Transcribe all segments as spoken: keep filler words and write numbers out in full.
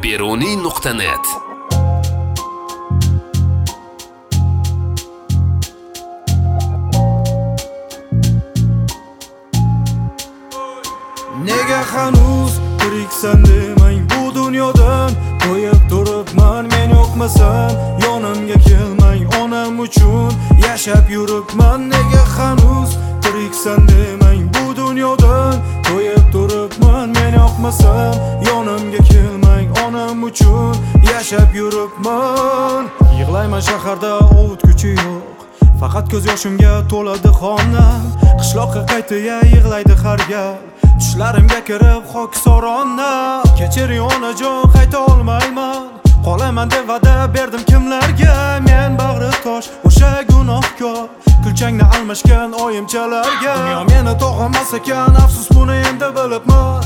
beruniy nuqta net. Nega hanuz tiriksan demang bu dunyodan, qo'yib turibman men yo'qmasam, yonimga kelmang onam uchun yashab yuribman. Nega hanuz tiriksan demang bu dunyodan, qo'yib turibman men yo'qmasam, yonimga kelmang onam uchun yashab yuribman. Yig'layman shaharda ovutguchi yo'q, faqat ko'z yoshimga to'ladi xonam. Qishloqqa qaytaya yig'laydi har gal, tushlarimga kirib hokisorona. Kechiring onajon, qayta olmayman, qolaman deb va'da berdim kimlarga. Men bag'ri tosh, o'sha gunohkor, kulchangni almashgan oyimchalarga. Dunyo meni tog'amas ekan, afsus buni endi bilibman.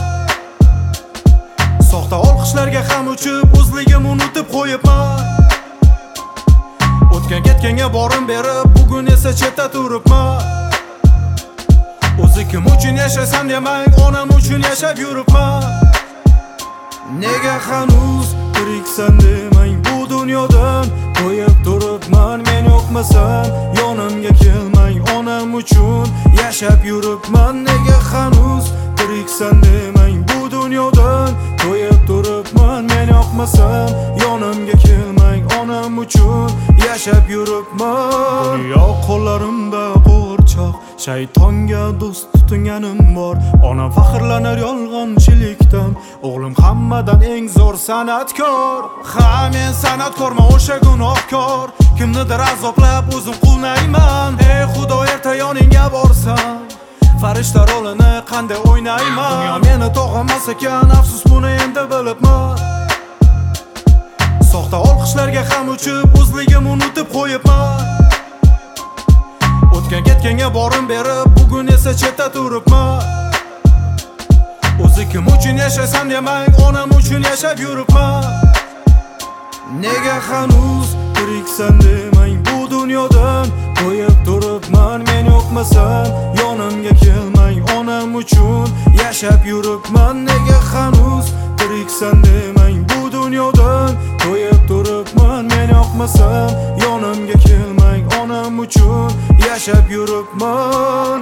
Soxta olqishlarga ham uchib, o'zligim unutib qo'yibman. O'tgan ketganga borim berib, bugun esa chetda turibman. O'zi kim uchun yashasam demang, onam uchun yashab yuribman. Nega hanuz tiriksan demang bu dunyodan, qo'yib turibman men yo'qmasam, yonimga kelmang onam uchun yashab yuribman. Nega hanuz tiriksan demang bu dunyodan, qo'yib turibman men yo'qmasam, yonimga kelmang onam uchun yashab yuribman. Dunyo qo'llarimda qo'rchoq, shaytonga do'st tutinganim bor. Onam faxrlanar yolg'onchilikdan, o'g'lim hammadan eng zo'r san'atkor. Ha, men san'atkorman, o'sha gunohkor, kimnidir azoblab o'zim qulnayman. Ey Xudo, erta yoningga borsam, farishta rolini qanday o'ynayman. Dunyo meni tog'amas ekan, afsus buni endi bilibman. Soxta olqishlarga ham uchib, o'zligim unutib qo'yibman. O'tgan ketganga borim berib, bugun esa chetda turibman. O'zi kim uchun yashasam demang, onam uchun yashab yuribman. Nega hanuz tiriksan demang bu dunyodan, qo'yib turibman men yo'qmasam, yonimga kelmang onam uchun yashab yuribman. Nega hanuz tiriksan demang bu dunyodan, qo'yib turibman men yo'qmasam, yonimga kelmang onam uchun yashab yuribman.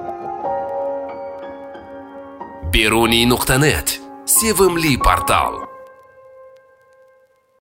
beruniy nuqta net sevimli portal.